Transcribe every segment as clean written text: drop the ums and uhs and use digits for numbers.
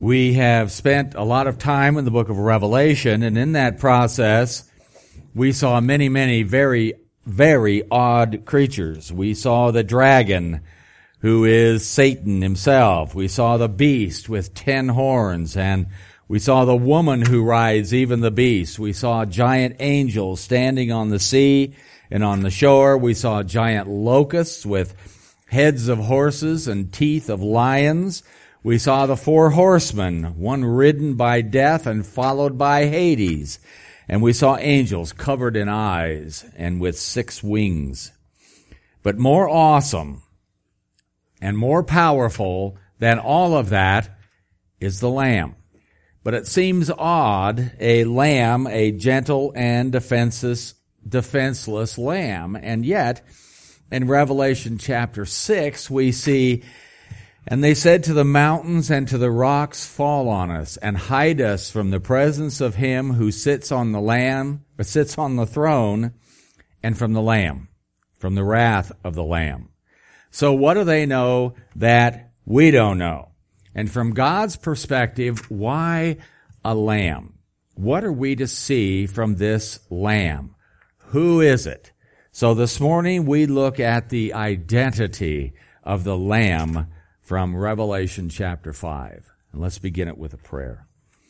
We have spent a lot of time in the book of Revelation, and in that process, we saw many very, very odd creatures. We saw the dragon, who is Satan himself. We saw the beast with 10 horns, and we saw the woman who rides even the beast. We saw giant angels standing on the sea and on the shore. We saw giant locusts with heads of horses and teeth of lions. We saw the 4 horsemen, one ridden by death and followed by Hades. And we saw angels covered in eyes and with 6 wings. But more awesome and more powerful than all of that is the Lamb. But it seems odd, a lamb, a gentle and defenseless lamb. And yet, in Revelation chapter 6, we see, "And they said to the mountains and to the rocks, fall on us, and hide us from the presence of him who sits on the throne, and from the Lamb," from the wrath of the Lamb. So what do they know that we don't know? And from God's perspective, why a lamb? What are we to see from this lamb? Who is it? So this morning we look at the identity of the Lamb from Revelation chapter 5. And let's begin it with a prayer.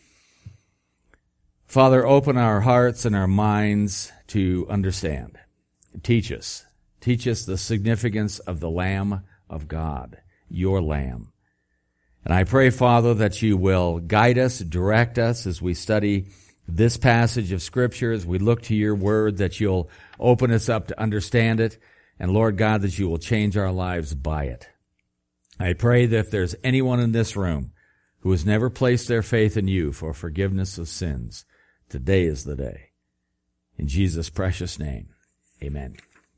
Father, open our hearts and our minds to understand. Teach us. Teach us the significance of the Lamb of God, your Lamb. And I pray, Father, that you will guide us, direct us as we study this passage of Scripture, as we look to your word, that you'll open us up to understand it, and Lord God, that you will change our lives by it. I pray that if there's anyone in this room who has never placed their faith in you for forgiveness of sins, today is the day. In Jesus' precious name, amen.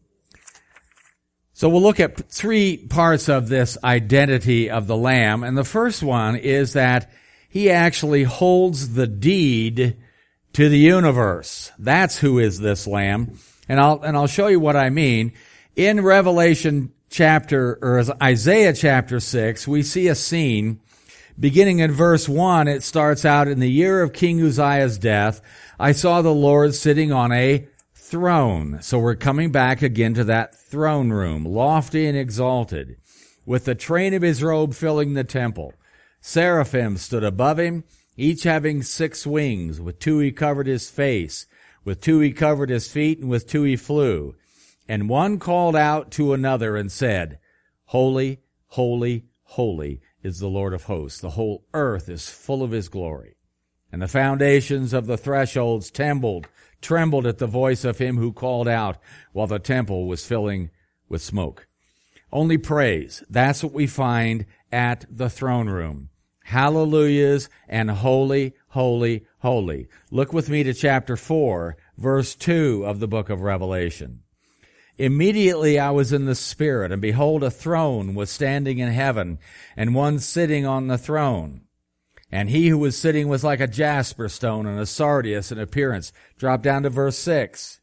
So we'll look at 3 parts of this identity of the Lamb, and the first one is that he actually holds the deed to the universe. That's who is this Lamb, and I'll show you what I mean. In Isaiah chapter 6, we see a scene beginning in verse 1. It starts out, "In the year of King Uzziah's death, I saw the Lord sitting on a throne." So we're coming back again to that throne room, lofty and exalted, with the train of his robe filling the temple. Seraphim stood above him, each having 6 wings. With 2 he covered his face, with 2 he covered his feet, and with 2 he flew. And one called out to another and said, "Holy, holy, holy is the Lord of hosts. The whole earth is full of his glory." And the foundations of the thresholds trembled at the voice of him who called out, while the temple was filling with smoke. Only praise. That's what we find at the throne room. Hallelujahs and holy, holy, holy. Look with me to chapter 4, verse 2 of the book of Revelation. "Immediately I was in the Spirit, and behold, a throne was standing in heaven, and one sitting on the throne. And he who was sitting was like a jasper stone and a sardius in appearance." Drop down to verse 6.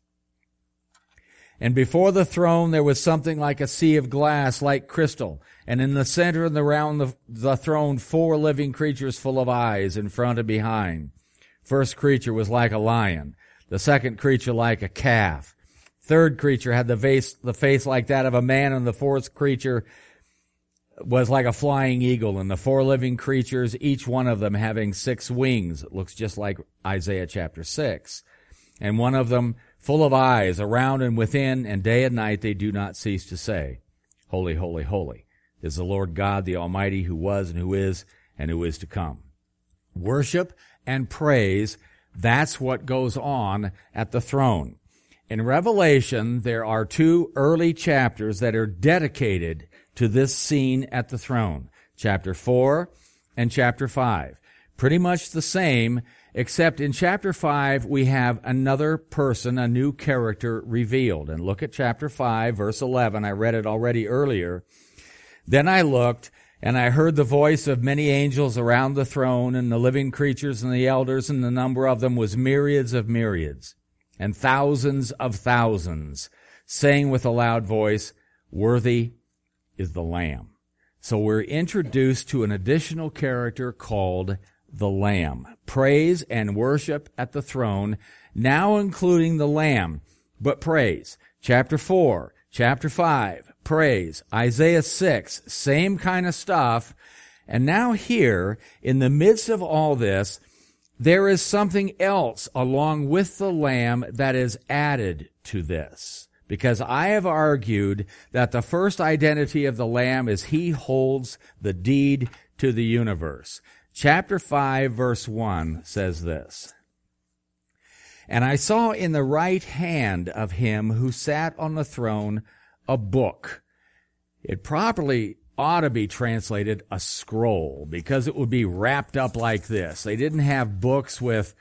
"And before the throne there was something like a sea of glass, like crystal. And in the center and around the throne 4 living creatures full of eyes in front and behind. First creature was like a lion. The second creature like a calf. Third creature had the face like that of a man, and the fourth creature was like a flying eagle, and the 4 living creatures, each one of them having 6 wings." It looks just like Isaiah chapter 6. "And one of them full of eyes around and within, and day and night they do not cease to say, Holy, holy, holy is the Lord God, the Almighty, who was and who is to come." Worship and praise, that's what goes on at the throne. In Revelation, there are 2 early chapters that are dedicated to this scene at the throne. Chapter 4 and chapter 5. Pretty much the same, except in chapter 5 we have another person, a new character revealed. And look at chapter 5, verse 11. I read it already earlier. "Then I looked, and I heard the voice of many angels around the throne, and the living creatures and the elders, and the number of them was myriads of myriads, and thousands of thousands, saying with a loud voice, Worthy is the Lamb So we're introduced to an additional character called the Lamb. Praise and worship at the throne, now including the Lamb. But praise. Chapter 4, chapter 5, praise. Isaiah 6, same kind of stuff. And now here, in the midst of all this, there is something else along with the Lamb that is added to this. Because I have argued that the first identity of the Lamb is he holds the deed to the universe. Chapter 5, verse 1 says this. And I saw in the right hand of him who sat on the throne a book. It properly ought to be translated a scroll, because it would be wrapped up like this. They didn't have books with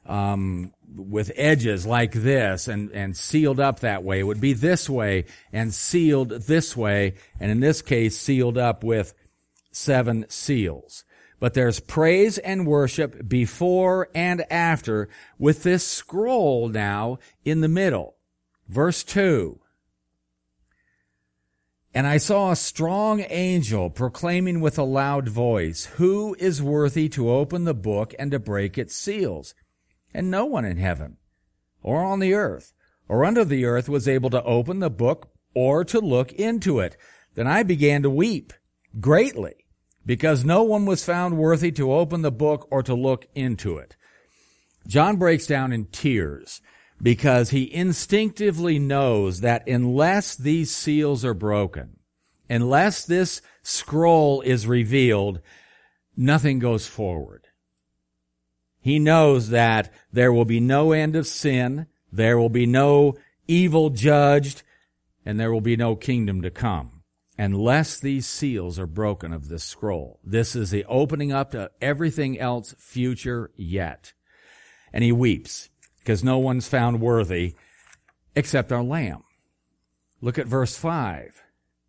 edges like this and sealed up that way. It would be this way and sealed this way, and in this case sealed up with 7 seals. But there's praise and worship before and after, with this scroll now in the middle. Verse 2. And I saw a strong angel proclaiming with a loud voice, "Who is worthy to open the book and to break its seals?" And no one in heaven, or on the earth, or under the earth was able to open the book or to look into it. Then I began to weep greatly, because no one was found worthy to open the book or to look into it. John breaks down in tears, because he instinctively knows that unless these seals are broken, unless this scroll is revealed, nothing goes forward. He knows that there will be no end of sin, there will be no evil judged, and there will be no kingdom to come, unless these seals are broken of this scroll. This is the opening up to everything else future yet. And he weeps, because no one's found worthy except our Lamb. Look at verse 5.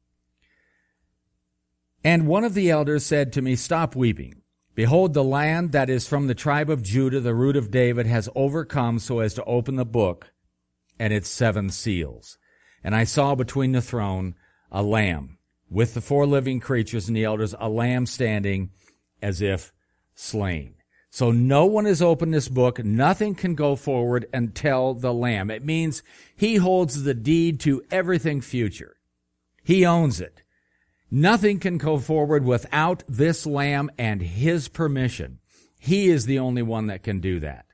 And one of the elders said to me, "Stop weeping. Behold, the Lamb that is from the tribe of Judah, the root of David, has overcome so as to open the book and its 7 seals." And I saw between the throne a Lamb, with the 4 living creatures and the elders, a Lamb standing as if slain. So no one has opened this book. Nothing can go forward until the Lamb. It means he holds the deed to everything future. He owns it. Nothing can go forward without this Lamb and his permission. He is the only one that can do that.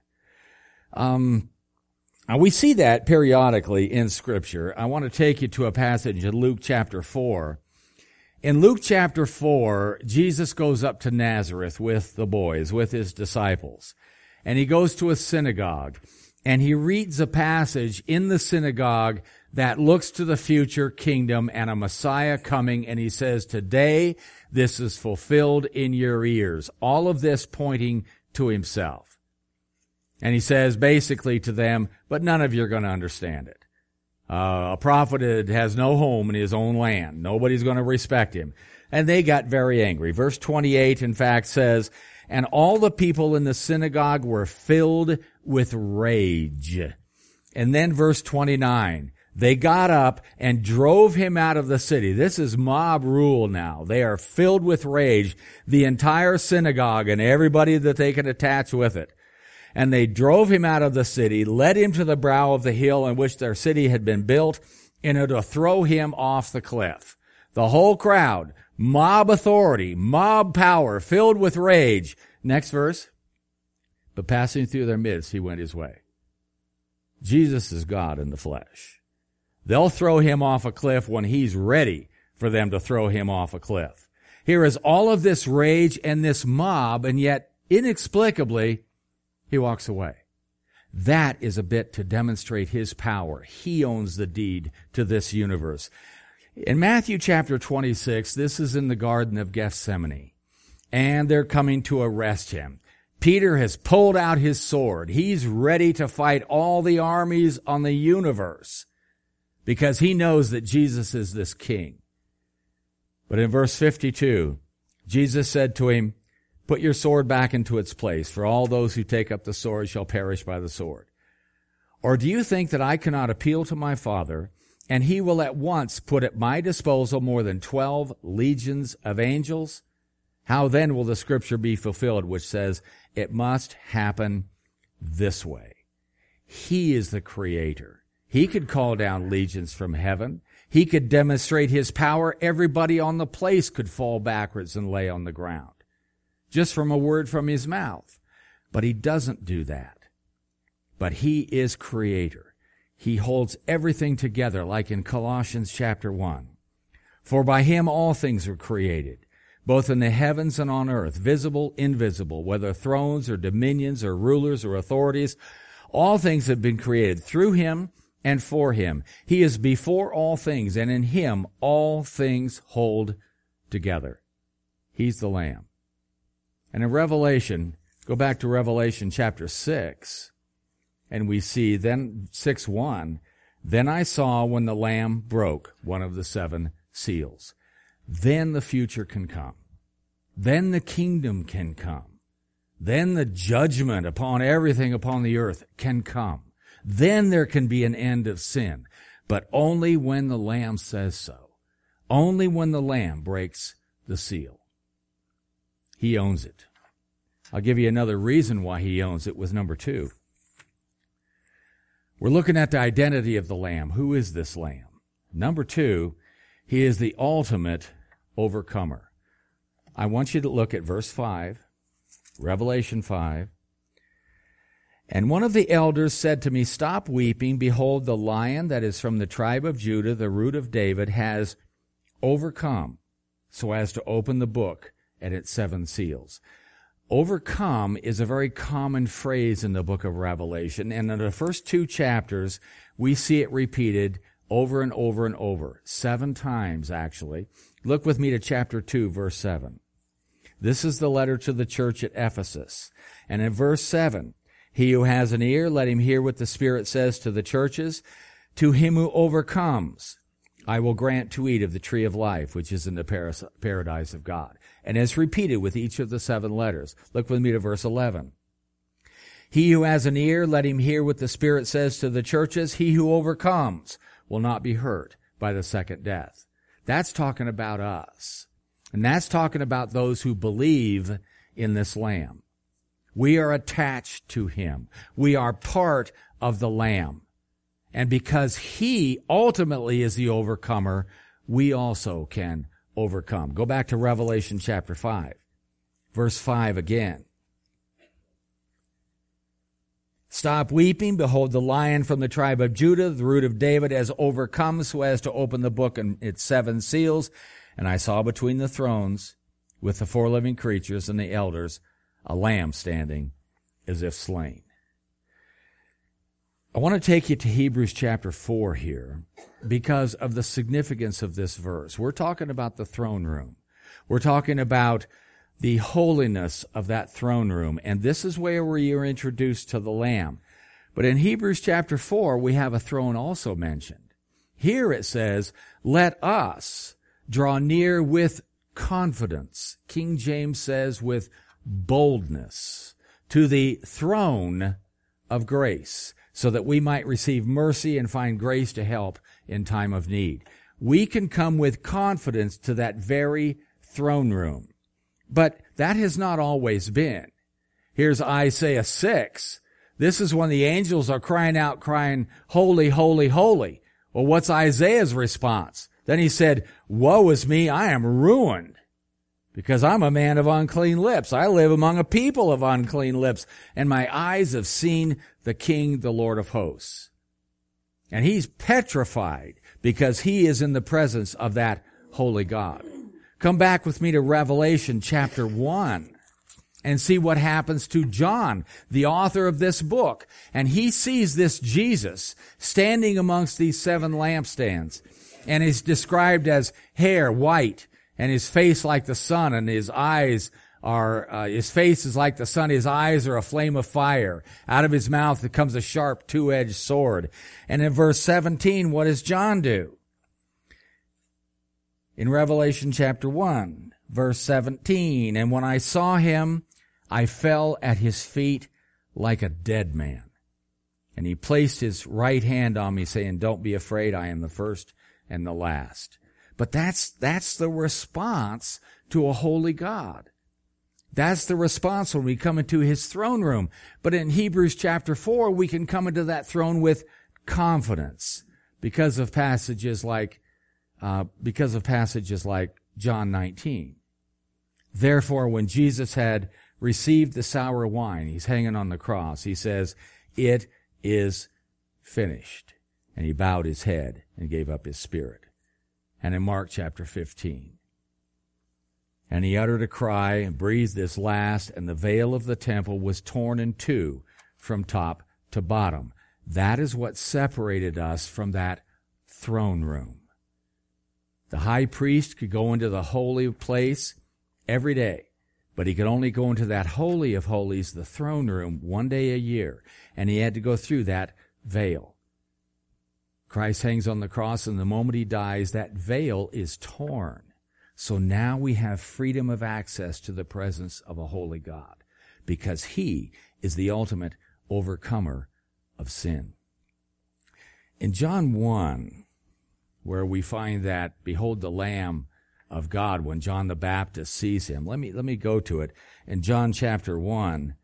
We see that periodically in Scripture. I want to take you to a passage in Luke chapter 4. In Luke chapter 4, Jesus goes up to Nazareth with the boys, with his disciples. And he goes to a synagogue. And he reads a passage in the synagogue that looks to the future kingdom and a Messiah coming. And he says, "Today this is fulfilled in your ears." All of this pointing to himself. And he says basically to them, but none of you are going to understand it. A prophet has no home in his own land. Nobody's going to respect him. And they got very angry. Verse 28, in fact, says, "And all the people in the synagogue were filled with rage." And then verse 29, "They got up and drove him out of the city." This is mob rule now. They are filled with rage, the entire synagogue and everybody that they can attach with it. "And they drove him out of the city, led him to the brow of the hill on which their city had been built, in order to throw him off the cliff." The whole crowd, mob authority, mob power, filled with rage. Next verse. "But passing through their midst, he went his way." Jesus is God in the flesh. They'll throw him off a cliff when he's ready for them to throw him off a cliff. Here is all of this rage and this mob, and yet inexplicably, he walks away. That is a bit to demonstrate his power. He owns the deed to this universe. In Matthew chapter 26, this is in the Garden of Gethsemane, and they're coming to arrest him. Peter has pulled out his sword. He's ready to fight all the armies on the universe because he knows that Jesus is this king. But in verse 52, Jesus said to him, "Put your sword back into its place, for all those who take up the sword shall perish by the sword. Or do you think that I cannot appeal to my Father, and he will at once put at my disposal more than 12 legions of angels. How then will the scripture be fulfilled, which says it must happen this way? He is the creator. He could call down legions from heaven. He could demonstrate his power. Everybody on the place could fall backwards and lay on the ground, just from a word from his mouth. But he doesn't do that. But he is creator. He holds everything together, like in Colossians chapter 1. For by him all things were created, both in the heavens and on earth, visible, invisible, whether thrones or dominions or rulers or authorities. All things have been created through him and for him. He is before all things, and in him all things hold together. He's the Lamb. And in Revelation, go back to Revelation chapter 6, and we see then 6:1, then I saw when the Lamb broke one of the 7 seals. Then the future can come. Then the kingdom can come. Then the judgment upon everything upon the earth can come. Then there can be an end of sin, but only when the Lamb says so. Only when the Lamb breaks the seal. He owns it. I'll give you another reason why he owns it with number 2. We're looking at the identity of the Lamb. Who is this Lamb? Number 2, he is the ultimate overcomer. I want you to look at verse 5, Revelation 5. And one of the elders said to me, stop weeping. Behold, the Lion that is from the tribe of Judah, the root of David, has overcome so as to open the book and its 7 seals. Overcome is a very common phrase in the book of Revelation, and in the first 2 chapters, we see it repeated over and over and over, 7 times actually. Look with me to chapter 2, verse 7. This is the letter to the church at Ephesus. And in verse 7, he who has an ear, let him hear what the Spirit says to the churches. To him who overcomes, I will grant to eat of the tree of life, which is in the paradise of God. And it's repeated with each of the 7 letters. Look with me to verse 11. He who has an ear, let him hear what the Spirit says to the churches. He who overcomes will not be hurt by the second death. That's talking about us. And that's talking about those who believe in this Lamb. We are attached to him. We are part of the Lamb. And because he ultimately is the overcomer, we also can overcome. Go back to Revelation chapter 5, verse 5 again. Stop weeping. Behold, the Lion from the tribe of Judah, the root of David, has overcome so as to open the book and its 7 seals. And I saw between the thrones, with the 4 living creatures and the elders, a lamb standing as if slain. I want to take you to Hebrews chapter 4 here because of the significance of this verse. We're talking about the throne room. We're talking about the holiness of that throne room. And this is where you're introduced to the Lamb. But in Hebrews chapter 4, we have a throne also mentioned. Here it says, let us draw near with confidence. King James says with boldness to the throne of grace, so that we might receive mercy and find grace to help in time of need. We can come with confidence to that very throne room. But that has not always been. Here's Isaiah 6. This is when the angels are crying out, crying, holy, holy, holy. Well, what's Isaiah's response? Then he said, woe is me, I am ruined, because I'm a man of unclean lips. I live among a people of unclean lips, and my eyes have seen the King, the Lord of hosts. And he's petrified because he is in the presence of that holy God. Come back with me to Revelation chapter 1 and see what happens to John, the author of this book. And he sees this Jesus standing amongst these 7 lampstands. And he's described as hair white, and his face like the sun, and his eyes are, his face is like the sun, his eyes are a flame of fire. Out of his mouth comes a sharp 2-edged sword. And in verse 17, what does John do? In Revelation chapter 1, verse 17, and when I saw him, I fell at his feet like a dead man. And he placed his right hand on me, saying, don't be afraid, I am the first and the last. But that's the response to a holy God. That's the response when we come into his throne room. But in Hebrews chapter 4, we can come into that throne with confidence because of passages like John 19. Therefore, when Jesus had received the sour wine, he's hanging on the cross, he says, it is finished. And he bowed his head and gave up his spirit. And in Mark chapter 15, and he uttered a cry and breathed his last, and the veil of the temple was torn in two from top to bottom. That is what separated us from that throne room. The high priest could go into the holy place every day, but he could only go into that holy of holies, the throne room, one day a year, and he had to go through that veil. Christ hangs on the cross, and the moment he dies, that veil is torn. So now we have freedom of access to the presence of a holy God, because he is the ultimate overcomer of sin. In John 1, where we find that, behold the Lamb of God, when John the Baptist sees him. Let me go to it. In John chapter 1,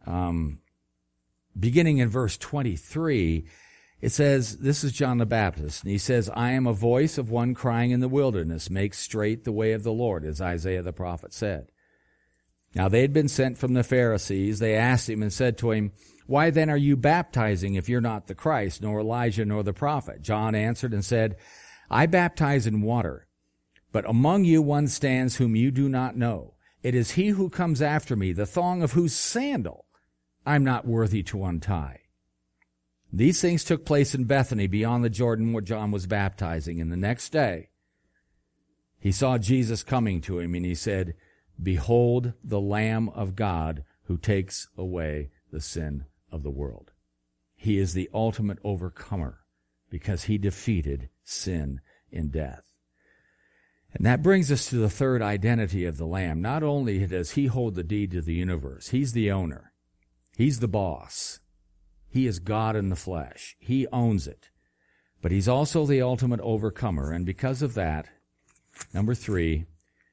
beginning in verse 23, it says, this is John the Baptist, and he says, I am a voice of one crying in the wilderness, make straight the way of the Lord, as Isaiah the prophet said. Now they had been sent from the Pharisees. They asked him and said to him, why then are you baptizing if you're not the Christ, nor Elijah, nor the prophet? John answered and said, I baptize in water, but among you one stands whom you do not know. It is he who comes after me, the thong of whose sandal I'm not worthy to untie. These things took place in Bethany beyond the Jordan where John was baptizing. And the next day, he saw Jesus coming to him, and he said, behold the Lamb of God who takes away the sin of the world. He is the ultimate overcomer because he defeated sin in death. And that brings us to the third identity of the Lamb. Not only does he hold the deed to the universe, he's the owner. He's the boss. He is God in the flesh. He owns it. But he's also the ultimate overcomer. And because of that, number 3,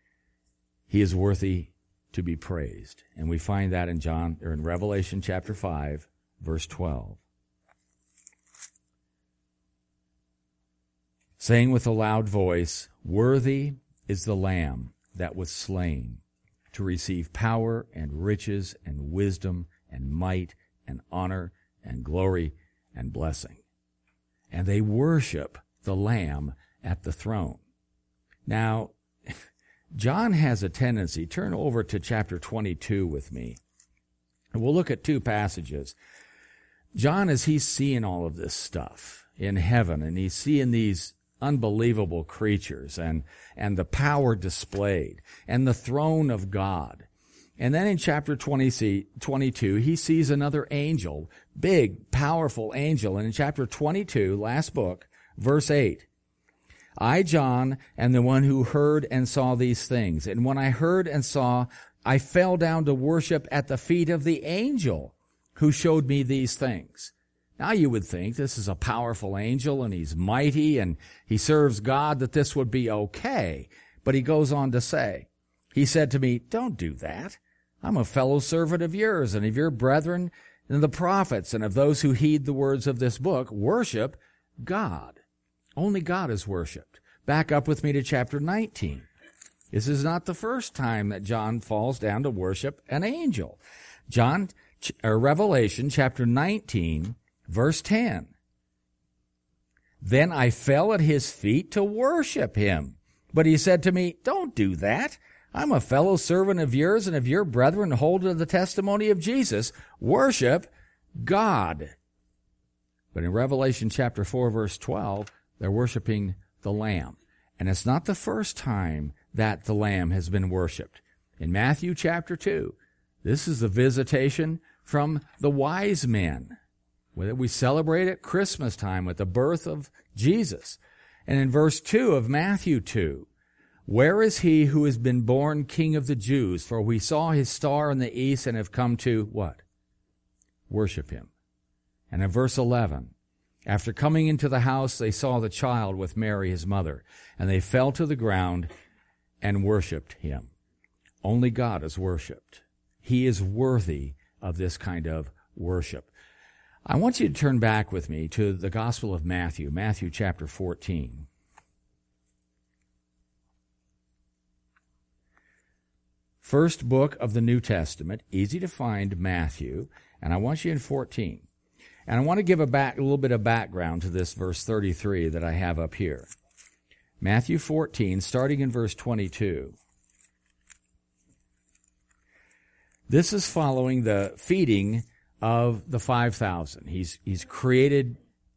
he is worthy to be praised. And we find that in Revelation chapter 5, verse 12. Saying with a loud voice, worthy is the Lamb that was slain to receive power and riches and wisdom and might and honor and glory and blessing. And they worship the Lamb at the throne. Now, John has a tendency, turn over to chapter 22 with me, and we'll look at 2 passages. John, as he's seeing all of this stuff in heaven, and he's seeing these unbelievable creatures and the power displayed and the throne of God. And then in chapter 22, he sees another angel, big, powerful angel. And in chapter 22, last book, verse 8, I, John, am the one who heard and saw these things. And when I heard and saw, I fell down to worship at the feet of the angel who showed me these things. Now you would think this is a powerful angel and he's mighty and he serves God, that this would be okay. But he goes on to say, he said to me, don't do that. I'm a fellow servant of yours and of your brethren and the prophets and of those who heed the words of this book. Worship God. Only God is worshipped. Back up with me to chapter 19. This is not the first time that John falls down to worship an angel. Revelation chapter 19, verse 10. Then I fell at his feet to worship him. But he said to me, don't do that. I'm a fellow servant of yours and of your brethren, hold to the testimony of Jesus. Worship God. But in Revelation chapter 4, verse 12, they're worshiping the Lamb. And it's not the first time that the Lamb has been worshiped. In Matthew chapter 2, this is the visitation from the wise men. We celebrate at Christmas time with the birth of Jesus. And in verse 2 of Matthew 2, where is he who has been born King of the Jews? For we saw his star in the east and have come to what? Worship him. And in verse 11, after coming into the house, they saw the child with Mary, his mother, and they fell to the ground and worshiped him. Only God is worshiped. He is worthy of this kind of worship. I want you to turn back with me to the Gospel of Matthew, Matthew chapter 14. First book of the New Testament, easy to find, Matthew, and I want you in 14. And I want to give a little bit of background to this verse 33 that I have up here. Matthew 14, starting in verse 22. This is following the feeding of the 5,000. He's created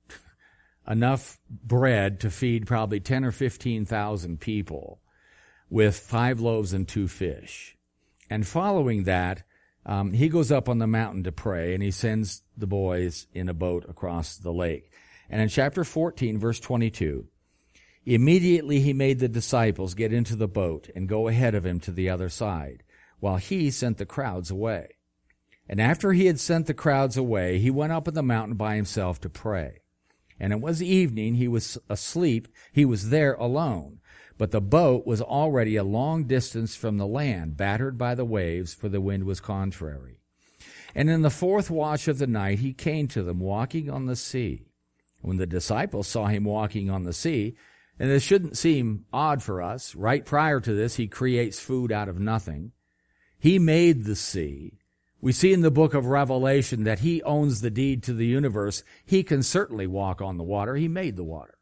enough bread to feed probably 10 or 15,000 people with 5 loaves and 2 fish. And following that, he goes up on the mountain to pray, and he sends the boys in a boat across the lake. And in chapter 14, verse 22, immediately he made the disciples get into the boat and go ahead of him to the other side, while he sent the crowds away. And after he had sent the crowds away, he went up on the mountain by himself to pray. And it was evening, he was asleep, he was there alone. But the boat was already a long distance from the land, battered by the waves, for the wind was contrary. And in the 4th watch of the night he came to them, walking on the sea. When the disciples saw him walking on the sea, and this shouldn't seem odd for us, right prior to this he creates food out of nothing. He made the sea. We see in the book of Revelation that he owns the deed to the universe. He can certainly walk on the water. He made the water.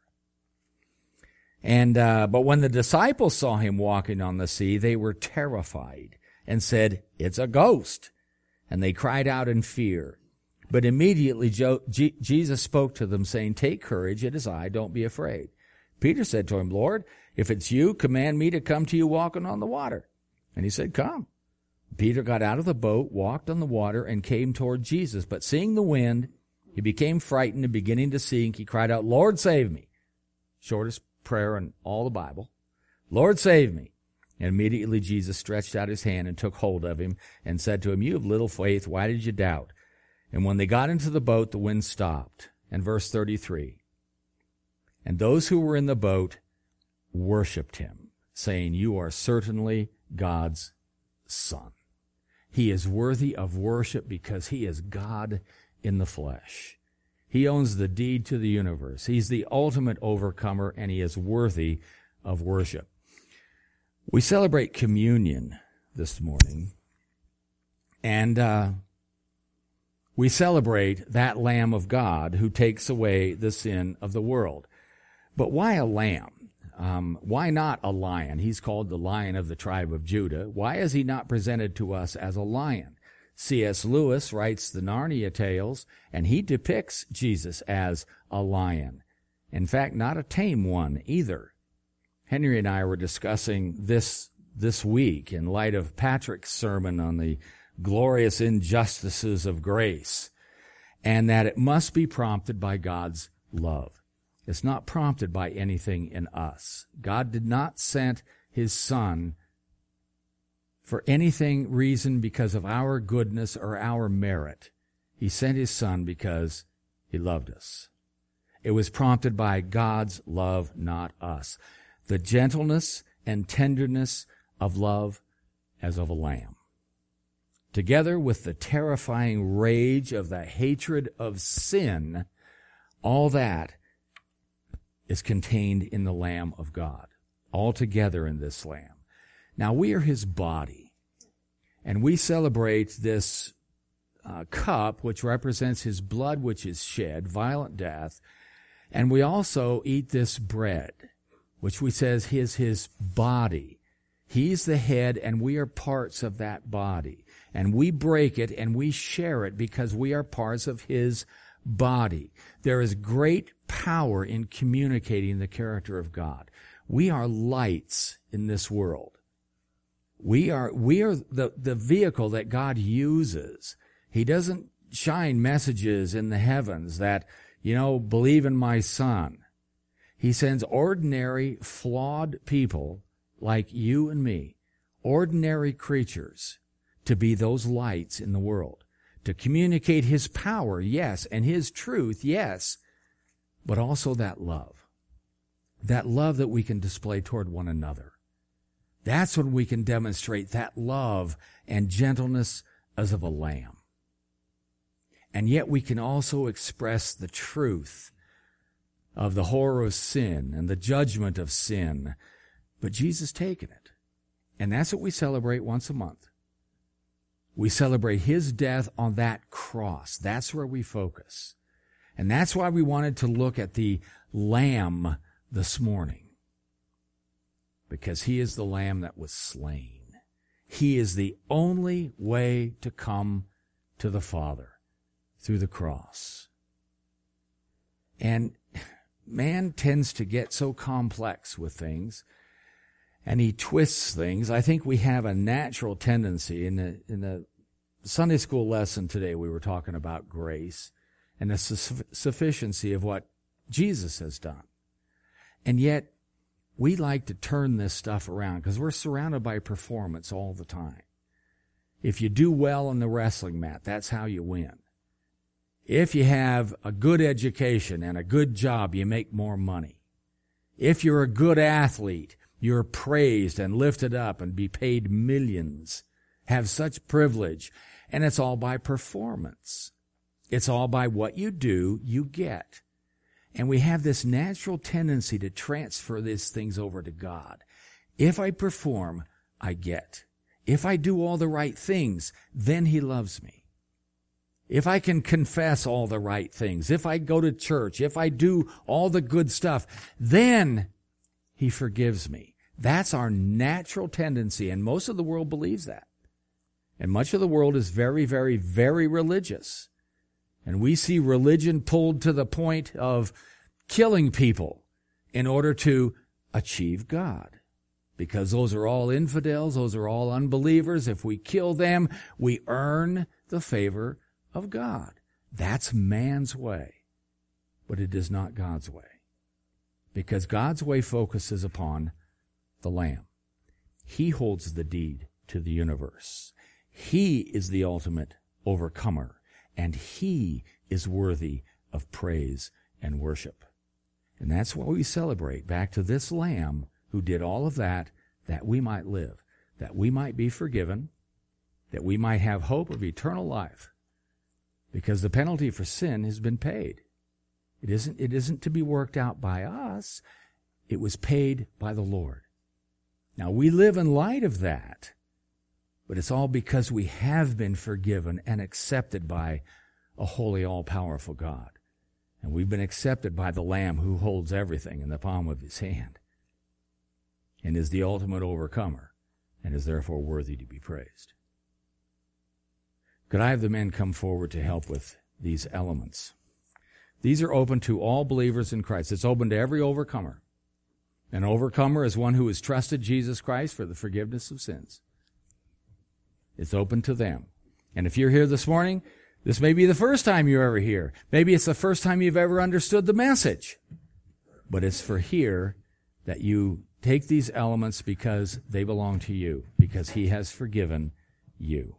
And but when the disciples saw him walking on the sea, they were terrified and said, "It's a ghost." And they cried out in fear. But immediately Jesus spoke to them, saying, "Take courage, it is I, don't be afraid." Peter said to him, "Lord, if it's you, command me to come to you walking on the water." And he said, "Come." Peter got out of the boat, walked on the water, and came toward Jesus. But seeing the wind, he became frightened, and beginning to sink, he cried out, "Lord, save me." Shortest prayer in all the Bible. "Lord, save me." And immediately Jesus stretched out his hand and took hold of him and said to him, "You have little faith, why did you doubt?" And when they got into the boat, the wind stopped. And verse 33, and those who were in the boat worshiped him, saying, "You are certainly God's Son." He is worthy of worship because he is God in the flesh. He owns the deed to the universe. He's the ultimate overcomer, and he is worthy of worship. We celebrate communion this morning, and we celebrate that Lamb of God who takes away the sin of the world. But why a lamb? Why not a lion? He's called the Lion of the tribe of Judah. Why is he not presented to us as a lion? C.S. Lewis writes the Narnia tales, and he depicts Jesus as a lion. In fact, not a tame one either. Henry and I were discussing this week in light of Patrick's sermon on the glorious injustices of grace, and that it must be prompted by God's love. It's not prompted by anything in us. God did not send his Son for anything reason because of our goodness or our merit. He sent his Son because he loved us. It was prompted by God's love, not us. The gentleness and tenderness of love as of a lamb, together with the terrifying rage of the hatred of sin, all that is contained in the Lamb of God, all together in this Lamb. Now, we are his body, and we celebrate this cup, which represents his blood, which is shed, violent death, and we also eat this bread, which we says is his body. He's the head, and we are parts of that body, and we break it, and we share it because we are parts of his body. There is great power in communicating the character of God. We are lights in this world. We are the vehicle that God uses. He doesn't shine messages in the heavens that, believe in my Son. He sends ordinary, flawed people like you and me, ordinary creatures, to be those lights in the world, to communicate his power, yes, and his truth, yes, but also that love that we can display toward one another. That's when we can demonstrate that love and gentleness as of a lamb. And yet we can also express the truth of the horror of sin and the judgment of sin, but Jesus taken it. And that's what we celebrate once a month. We celebrate his death on that cross. That's where we focus. And that's why we wanted to look at the Lamb this morning. Because he is the Lamb that was slain. He is the only way to come to the Father, through the cross. And man tends to get so complex with things, and he twists things. I think we have a natural tendency. In the Sunday school lesson today, we were talking about grace and the sufficiency of what Jesus has done. And yet, we like to turn this stuff around because we're surrounded by performance all the time. If you do well on the wrestling mat, that's how you win. If you have a good education and a good job, you make more money. If you're a good athlete, you're praised and lifted up and be paid millions, have such privilege, and it's all by performance. It's all by what you do, you get. And we have this natural tendency to transfer these things over to God. If I perform, I get. If I do all the right things, then he loves me. If I can confess all the right things, if I go to church, if I do all the good stuff, then he forgives me. That's our natural tendency, and most of the world believes that. And much of the world is very, very, very religious. And we see religion pulled to the point of killing people in order to achieve God. Because those are all infidels, those are all unbelievers. If we kill them, we earn the favor of God. That's man's way. But it is not God's way. Because God's way focuses upon the Lamb. He holds the deed to the universe. He is the ultimate overcomer. And he is worthy of praise and worship. And that's what we celebrate, back to this Lamb who did all of that we might live, that we might be forgiven, that we might have hope of eternal life. Because the penalty for sin has been paid. It isn't to be worked out by us. It was paid by the Lord. Now, we live in light of that, but it's all because we have been forgiven and accepted by a holy, all-powerful God. And we've been accepted by the Lamb who holds everything in the palm of his hand and is the ultimate overcomer and is therefore worthy to be praised. Could I have the men come forward to help with these elements? These are open to all believers in Christ. It's open to every overcomer. An overcomer is one who has trusted Jesus Christ for the forgiveness of sins. It's open to them. And if you're here this morning, this may be the first time you're ever here. Maybe it's the first time you've ever understood the message. But it's for here that you take these elements because they belong to you, because he has forgiven you.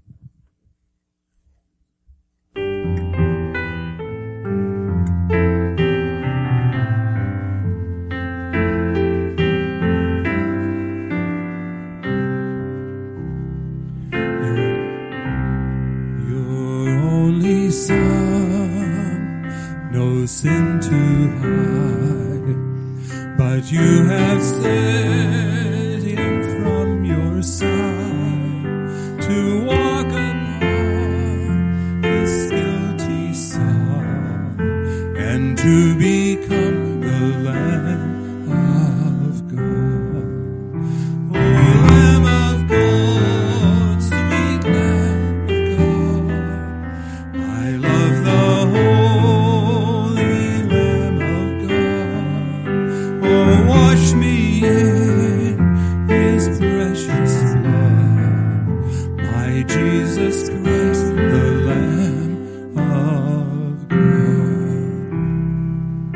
Son, no sin to hide, but you have set him from your side to walk among this guilty side and to become the Lamb of God. Oh, Lamb of God, sweet Lamb of God, I love the holy Lamb of God. Oh, wash me in his precious blood, my Jesus Christ, the Lamb of God.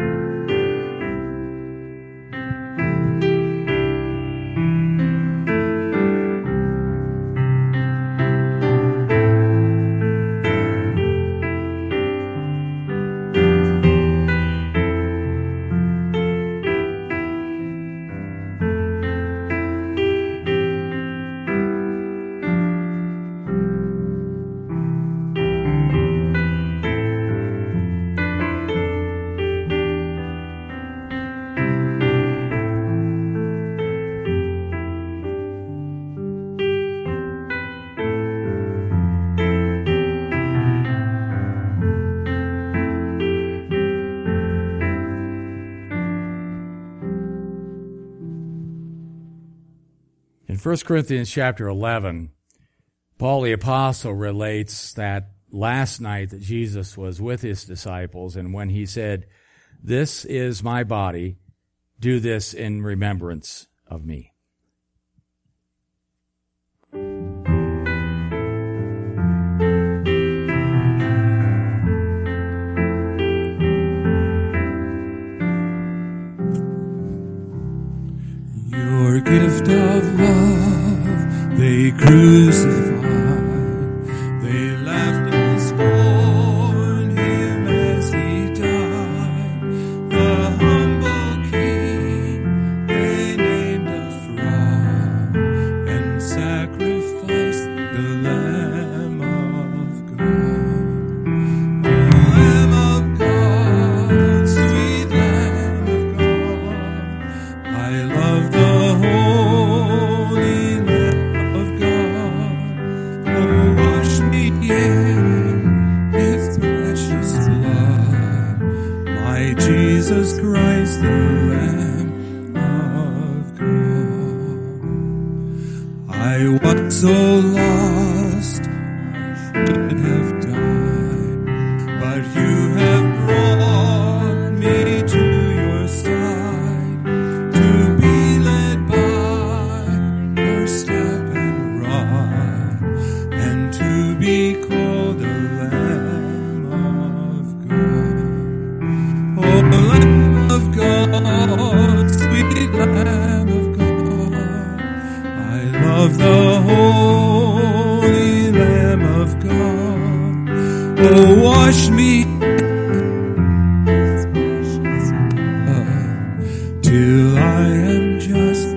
1 Corinthians chapter 11, Paul the Apostle relates that last night that Jesus was with his disciples, and when he said, "This is my body, do this in remembrance of me." Your gift of love they crucified, they laughed and scorned him as he died. The humble king they named a fraud and sacrificed the Lamb of God. O Lamb of God, sweet Lamb of God, I love the holy Lamb of God. Oh, wash me in His precious blood, my Jesus Christ, the Lamb of God. I was so lost, I should have died, but you have brought me to your side, to be led by your staff and rod, and to be called the Lamb of God. Oh, Lamb of God, sweet Lamb of God, I love the holy Lamb of God. Oh, wash me till I am just.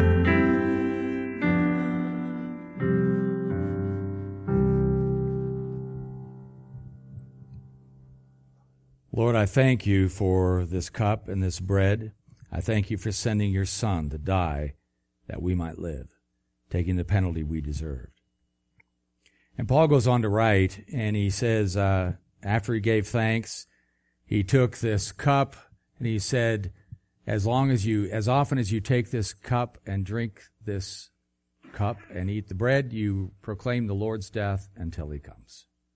Lord, I thank you for this cup and this bread. I thank you for sending your Son to die that we might live, taking the penalty we deserved. And Paul goes on to write, and he says, after he gave thanks, he took this cup and he said, as often as you take this cup and drink this cup and eat the bread, you proclaim the Lord's death until he comes.